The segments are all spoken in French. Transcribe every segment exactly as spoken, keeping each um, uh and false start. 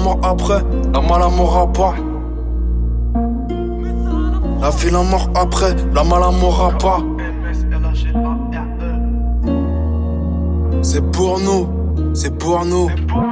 mort après, la mala m'aura pas. La vie la mort après, la mala m'aura pas. C'est pour nous, c'est pour nous.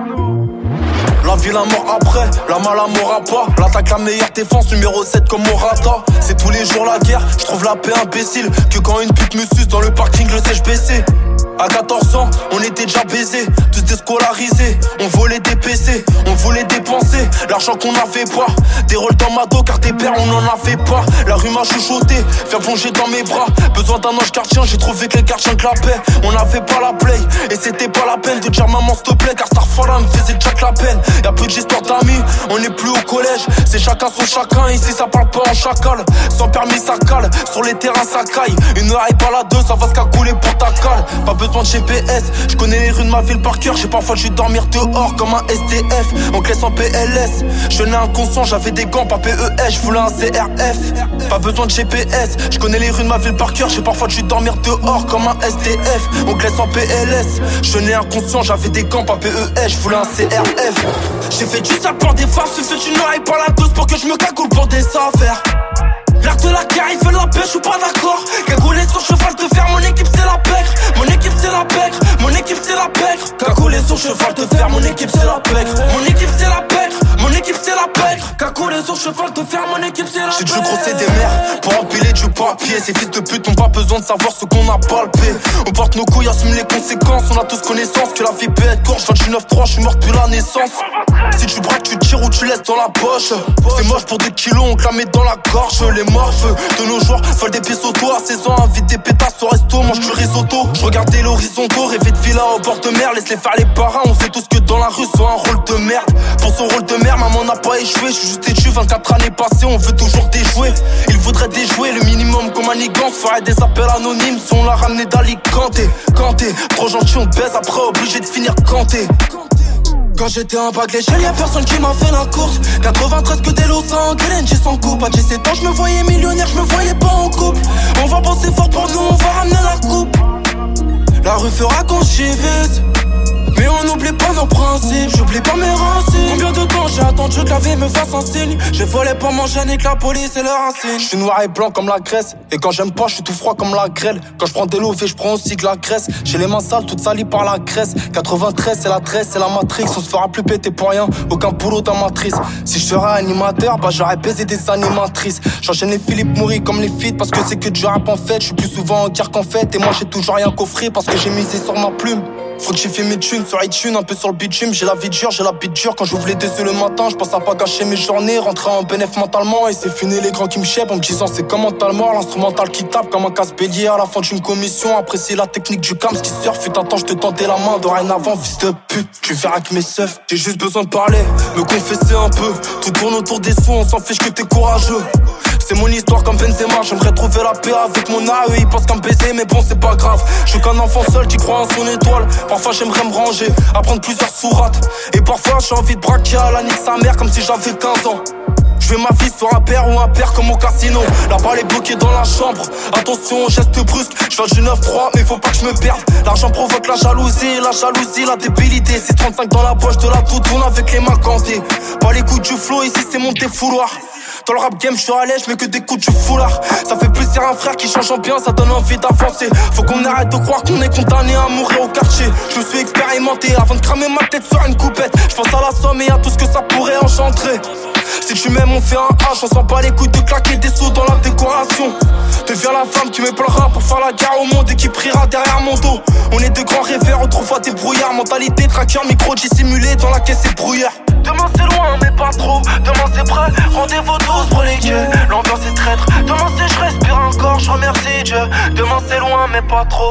La vie la mort après, la mala m'aura pas. L'attaque la meilleure défense, numéro sept comme Morata. C'est tous les jours la guerre, je trouve la paix imbécile. Que quand une pute me suce dans le parking, le sais-je baisser. À quatorze ans, on était déjà baisés, tous déscolarisés. On volait des P C, on voulait dépenser l'argent qu'on n'avait pas. Des rôles dans ma dos car tes pères on n'en avait pas. La rue m'a chuchoté, faire plonger dans mes bras. Besoin d'un ange gardien, j'ai trouvé que les gardiens clapaient. On n'avait pas la play, et c'était pas la peine de dire maman s'il te plaît. Car Starfall me faisait déjà que la peine. Y'a peu d'histoires d'amis, on n'est plus au collège. C'est chacun son chacun, ici ça parle pas en chacal. Sans permis ça cale, sur les terrains ça caille. Une heure et pas la deux, ça va se cagouler pour ta cale. Pas besoin de G P S, je connais les rues de ma ville par cœur. J'ai parfois dû dormir dehors comme un S D F. On te laisse en P L S, je n'ai inconscient, j'avais des gants, pas P E S, je voulais un C R F. Pas besoin de G P S, je connais les rues de ma ville par cœur. J'ai parfois dû dormir dehors comme un S D F. On te laisse en P L S, je n'ai inconscient, j'avais des gants, pas P E S, je voulais un C R F. J'ai fait du sale pour des femmes, j'ai fait une oreille par la dose pour que je me cagoule pour des affaires. L'art de la guerre, il fait la paix, je suis pas d'accord. Cagoulé sur cheval de fer, mon équipe c'est la pègre. Mon équipe c'est la pègre, mon équipe c'est la pègre. Cagoulé sur cheval de fer, mon équipe c'est la pègre. Mon équipe c'est la pègre, mon équipe c'est la pègre. Cagoulé sur cheval de fer, mon équipe c'est la pègre. J'ai dû grosser des mères pour empiler du papier. Ces fils de pute n'ont pas besoin de savoir ce qu'on a palpé. On porte nos couilles, assume les conséquences. On a tous connaissance que la vie peut être courte. vingt-neuf trois, je suis mort depuis la naissance. Si tu braques, tu tires ou tu laisses dans la poche. C'est moche pour des kilos, on te la met dans la gorge. Les morphes de nos jours veulent des pièces auto. À seize ans, invite des pétasses au resto, mange du risotto. Je regardais l'horizontaux, rêver de villa au bord de mer. Laisse-les faire les parrains, on sait tous que dans la rue c'est un rôle de merde. Pour son rôle de mère, maman n'a pas échoué. Je suis juste échu, vingt-quatre années passées, on veut toujours déjouer. Il voudrait déjouer le minimum comme un igance. Ferait des appels anonymes si on l'a ramené d'Alicante. Canté, trop gentil, on baise, après obligé de finir canté. Quand j'étais un bac l'échelle, y'a personne qui m'a fait la course. quatre-vingt-treize que des lots sans Guélène, j'ai sans coupe. À dix-sept ans, je me voyais millionnaire, je me voyais pas en couple. On va bosser fort pour nous, on va ramener la coupe. La rue fera qu'on chivise, mais on n'oublie pas nos principes, j'oublie pas mes racines. Combien de temps j'ai attendu que la vie me fasse un signe. J'ai volé pour mon gêne et que la police est leur insigne. J'suis noir et blanc comme la Grèce, et quand j'aime pas, j'suis tout froid comme la grêle. Quand j'prends des lovés, j'prends aussi de la graisse. J'ai les mains sales, toutes salies par la graisse. quatre-vingt-treize, c'est la tresse, c'est la matrix. On se fera plus péter pour rien, aucun boulot dans ma matrice. Si je serais animateur, bah j'aurais baisé des animatrices. J'enchaîne les Philippe Moury comme les feats, parce que c'est que du rap en fait. J'suis plus souvent en guerre qu'en fête, et moi j'ai toujours rien coffré, parce que j'ai misé sur ma plume. Faut que j'ai fait mes thunes sur iTunes, un peu sur le bitume. J'ai la vie dure, j'ai la bite dure. Quand j'ouvre les deux yeux le matin, je pense à pas gâcher mes journées. Rentrer en bénéf mentalement, et c'est fini les grands qui me chèpent en me disant c'est comme mental mort. L'instrumental qui tape comme un casse-bélier à la fin d'une commission. Apprécier la technique du cams qui surfe. Fut un temps, je te tendais la main. Dorénavant, fils de pute, tu verras que mes seufs. J'ai juste besoin de parler, me confesser un peu. Tout tourne autour des sous, on s'en fiche que t'es courageux. C'est mon histoire comme Benzema, j'aimerais trouver la paix avec mon A E. Il pense qu'à me baiser, mais bon c'est pas grave. Je suis qu'un enfant seul qui croit en son étoile. Parfois j'aimerais me ranger, apprendre plusieurs sourates. Et parfois j'ai envie de braquer à la nique sa mère comme si j'avais quinze ans. Je veux ma vie sur un père ou un père comme au casino. La balle est bloquée dans la chambre. Attention, geste brusque. Je fais du neuf trois, mais faut pas que je me perde. L'argent provoque la jalousie, la jalousie, la débilité. C'est trente-cinq dans la poche de la toutoune avec les mains cantées. Pas les coups du flow, ici c'est mon défouloir. Dans le rap game, je suis à l'aise, je mets que des coups de foulard. Ça fait plaisir un frère qui change en bien, ça donne envie d'avancer. Faut qu'on arrête de croire qu'on est condamné à mourir au quartier. Je me suis expérimenté avant de cramer ma tête sur une coupette. Je pense à la somme et à tout ce que ça pourrait engendrer. Si tu m'aimes, on fait un H, on s'en bat les couilles de claquer des sous dans la décoration. Deviens la femme qui me pleura pour faire la guerre au monde et qui priera derrière mon dos. On est de grands rêveurs, autrefois des brouillards. Mentalité, traqueur, micro dissimulé dans la caisse et brouillard. Demain c'est loin mais pas trop, demain c'est prêt, rendez-vous tous pour les gueux. L'ambiance est traître, demain c'est je respire encore, je remercie Dieu. Demain c'est loin mais pas trop.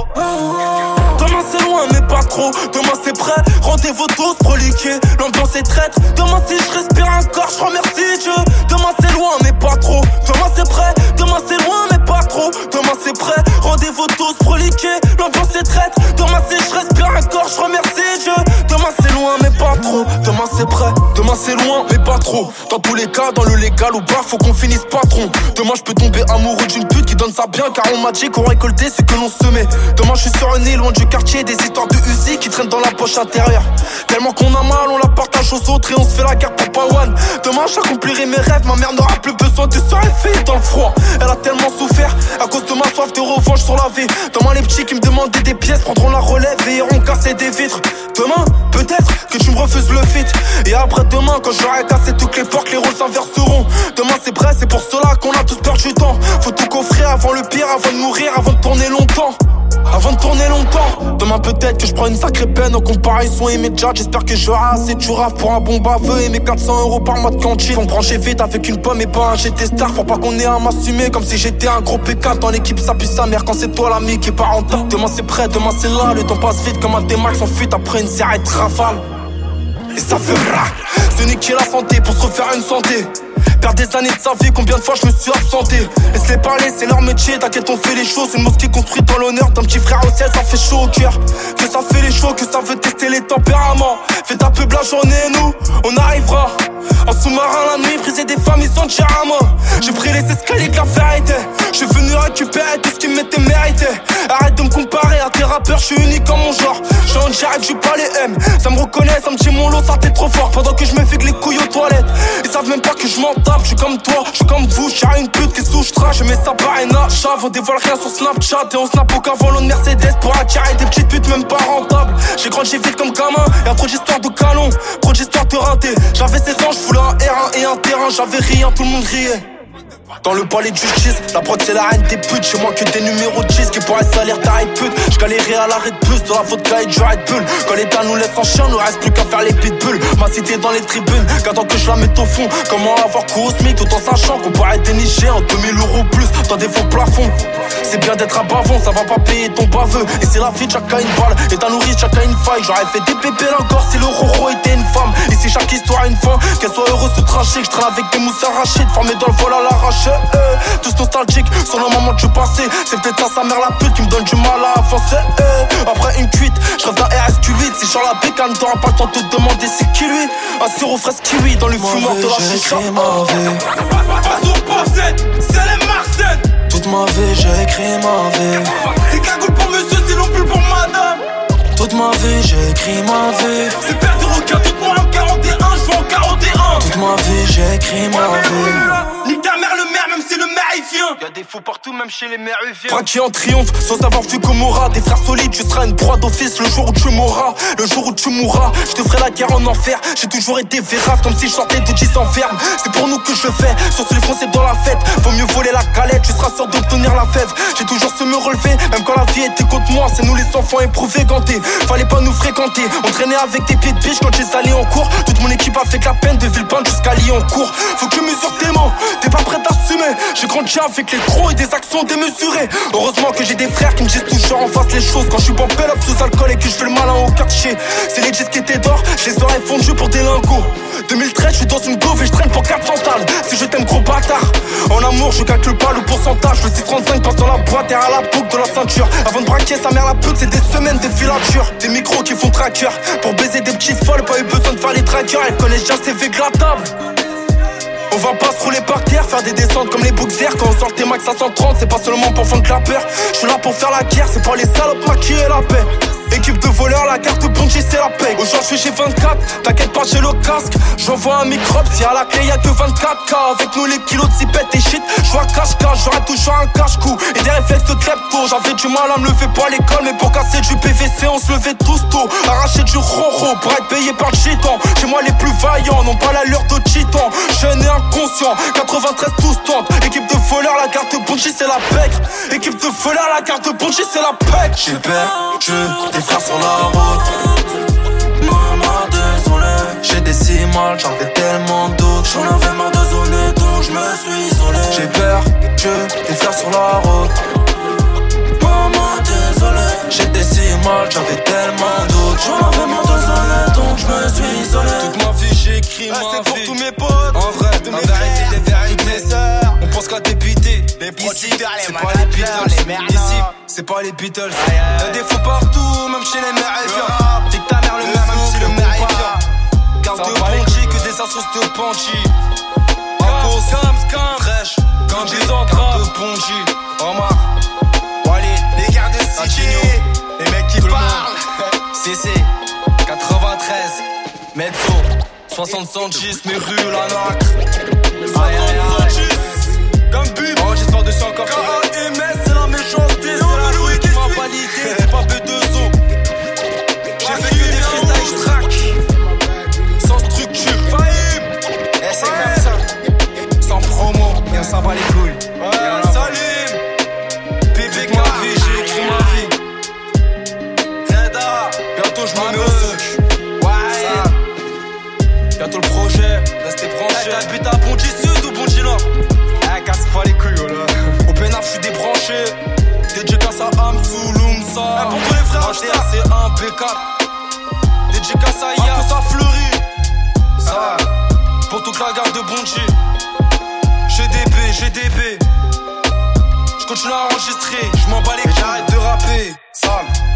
Demain c'est loin mais pas trop, demain c'est prêt, rendez-vous tous pour les gueux. L'ambiance est traître, demain c'est je respire encore, je remercie Dieu. Demain c'est loin mais pas trop, demain c'est prêt, demain c'est loin mais pas trop. Demain c'est prêt, rendez-vous tous pour les gueux. L'ambiance est traître, demain c'est je respire encore, je remercie Dieu. Demain c'est loin mais pas trop, demain c'est prêt. Demain c'est loin mais pas trop. Dans tous les cas, dans le légal ou pas, faut qu'on finisse patron. Demain je peux tomber amoureux d'une pute qui donne ça bien, car on m'a dit qu'on récoltait ce que l'on semait. Demain je suis sur une île loin du quartier, des histoires de Uzi qui traînent dans la poche intérieure. Tellement qu'on a mal, on la partage aux autres et on se fait la guerre pour pas one. Demain j'accomplirai mes rêves, ma mère n'aura plus besoin de se réveiller dans le froid. Elle a tellement souffert à cause de ma soif de revanche sur la vie. Demain les petits qui me demandaient des pièces prendront la relève et iront casser des vitres. Demain, peut-être que tu me refuses le feat. Et après demain, quand j'aurai cassé toutes les portes, les rôles s'inverseront. Demain c'est prêt, c'est pour cela qu'on a tous peur du temps. Faut tout coffrer avant le pire, avant de mourir, avant de tourner longtemps. Avant de tourner longtemps. Demain peut-être que je prends une sacrée peine en comparaison immédiate. J'espère que j'aurai assez du raf pour un bon baveux et mes quatre cents euros par mois de cantine. On brancher vite avec une pomme et pas un G T Star pour pas qu'on ait à m'assumer comme si j'étais un gros P quatre. Dans l'équipe ça pue sa mère quand c'est toi l'ami qui est pas rentable. Demain c'est prêt, demain c'est là. Le temps passe vite comme un T-Max en fuite après une série de rafales. Et ça fait rah. Se niquer la santé pour se refaire une santé. Perdre des années de sa vie, combien de fois je me suis absenté. Laisse-les parler, c'est leur métier, t'inquiète on fait les choses. Une mosquée construite dans l'honneur d'un petit frère au ciel, ça fait chaud au cœur. Que ça fait les shows, que ça veut tester les tempéraments. Fais ta pub la journée et nous, on arrivera. En sous-marin la nuit, briser des familles sans dire un mot. J'ai pris les escaliers que la vérité. Je suis venu récupérer tout ce qui m'était mérité. Arrête de me comparer à tes rappeurs, je suis unique en mon genre. Je suis en direct, je suis pas les M. Ça me reconnaît, ça me dit mon lot, ça t'est trop fort. Pendant que je me fais que les couilles aux toilettes. Ils savent même pas que je m'en tape, je suis comme toi, je suis comme vous. J'ai une pute qui est sous je mets ça par un achat. On dévoile rien sur Snapchat et on snap aucun volant de Mercedes pour attirer des petites putes même pas rentables. J'ai grandi vite comme gamin, y'a trop d'histoires de canon, trop d'histoires de ratés. J'avais seize ans, je voulais un R un et un terrain, j'avais rien, tout le monde riait. Dans le palais de justice, la prod c'est la reine des putes. Chez moi que des numéros de dix qui pourraient salir ta pute. J'galérais à l'arrêt de bus, de la vodka et du Red Bull. Quand l'état nous laisse en chien, nous reste plus qu'à faire les pitbulls. Ma cité dans les tribunes, qu'attends que je la mette au fond. Comment avoir cours au SMIC tout en sachant qu'on pourrait dénicher en deux mille euros plus dans des faux plafonds. C'est bien d'être à bavon, ça va pas payer ton baveux. Et c'est la vie de chacun une balle, et t'as nourri chacun une faille. J'aurais fait des pépés encore si le roro était une femme. Ici chaque histoire a une fin, qu'elle soit heureuse ou tragique. J'traîne avec des mousses arrachées, formées dans le vol à l'arrache. Euh, tous nostalgiques sur le moment du passé. C'est peut-être ça sa mère la pute qui me donne du mal à avancer. euh, Après une cuite, je rêve d'un R S Q huit. Si genre la bécane, t'auras pas le temps de te demander c'est qui lui. Un sirop fraise kiwi dans le fumoir de la chicha. C'est les Marseille. Toute ma vie j'ai écrit ma vie. C'est cagoule pour monsieur, c'est non plus pour madame. Toute ma vie j'ai écrit ma vie. C'est perdre du requin, toute moi en quarante et un, je vais en quarante et un. Toute ma vie j'ai écrit ma vie. Nique ta mère le maire, même si le maire il vient. Y'a des faux partout, même chez les méruviens. Braqué en triomphe, sans avoir vu Gomorrah. Des frères solides, tu seras une proie d'office le jour où tu mourras. Le jour où tu mourras, je te ferai la guerre en enfer. J'ai toujours été vérace, comme si je sortais de dix en ferme. C'est pour nous que je le fais, sur les Français dans la fête. Vaut mieux voler la calette, tu seras sûr d'obtenir la fève. J'ai toujours su me relever, même quand la vie était contre moi. C'est nous les enfants éprouvés, gantés. Fallait pas nous fréquenter, on traînait avec des pieds de biche quand j'ai salé en cours. Toute mon équipe a fait que la peine de Villepinte jusqu'à Lyon-Court. Faut que je mesure tes mots, t'es pas prêt à assumer. J'ai grandi avec les gros et des actions démesurées. Heureusement que j'ai des frères qui me disent toujours en face les choses. Quand je suis bon up sous alcool et que je fais le malin au quartier. C'est les disques qui étaient d'or, je les aurais fondus pour des lingots. deux mille treize, je suis dans une gauve et je traîne pour quatre cents balles. Si je t'aime gros bâtard, en amour je calcule pas le pourcentage. Le six trente-cinq passe dans la boîte et à la boucle de la ceinture. Avant de braquer sa mère la pute, c'est des semaines de filature. Des micros qui font tracker pour baiser des petites folles. Pas eu besoin de faire les trackers, elles connaissent déjà C V glattable. On va pas se rouler par terre, faire des descentes comme les Boxers. Quand on sort tes max à cent trente, c'est pas seulement pour fendre la peur. Je suis là pour faire la guerre, c'est pas les salopes maquiller la paix. Équipe de voleurs, la carte Ponchi c'est la paix. Aujourd'hui j'ai vingt-quatre, t'inquiète pas j'ai le casque. J'envoie un microbe, si à la clé y'a que vingt-quatre K. Avec nous les kilos de zipette et shit, j'vois cache-cache, j'aurai toujours un cache-cou. Et des réflexes de klepto, j'avais du mal à me lever pour l'école. Mais pour casser du P V C on se levait tous tôt. Arracher du ronron pour être payé par le gitan. Chez moi les plus vaillants n'ont pas l'allure de titan. Jeune et inconscient, quatre-vingt-treize tous tentent. Équipe de voleurs, la carte Ponchi c'est la pec. Équipe de voleurs, la carte Ponchi c'est la pec. J'ai perdu des frères sur la route. Maman désolé, j'ai des si mal, j'en fais tellement d'autres. J'en avais marre de zoner donc je me suis isolé. J'ai perdu des frères sur la route. Maman désolé, j'ai des si mal, j'en fais tellement d'autres. J'en avais marre de zoner donc je me suis isolé. Toute ma vie j'ai écrit ah, ma c'est vie. pour tous mes potes, en vrai, de mes frères, des vérités sœurs. On pense qu'à débiter. Les ici, c'est pas les Beatles. les Ici, c'est pas les Beatles. Y'a des faux partout, même chez les mères. T'es que ta mère le même, même si le maire est fier. Carte de Ponchi, que des assos de Ponchi. dix ans, garde de Bonji, Omar, Wally, les gars de City, les mecs qui parlent. C C, quatre-vingt-treize, Mezzo, soixante-dix, mes rues, la nacre. Aïe aïe aïe, comme but, enregistre dessus encore. K A M S, c'est la méchanceté, c'est la rue qui m'a validé, c'est pas B deux O. J'ai fait que des freestyles, j'traque, sans structure, Fahim. Et c'est comme ça, sans promo, bien ça va les couilles. Ouais, Salim, Bébé ma vie, j'ai écrit ma vie. Reda, bientôt je m'en mets. Ouais, bientôt le projet, restez branchés. T'habites à Bondy Sud ou Bondy Nord? Eh, casse pas les couilles, oh là. Au Pénaf, j'suis débranché. Dédicace à Amsou, Lumsa. Eh, pour tous les frères, c'est un B quatre. Dédicace à Yas, ça fleurit. Ça, pour toute la gare de Bondy. G D B, G D B. J'continue à enregistrer, j'm'en bats les couilles. J'arrête de rapper, sale.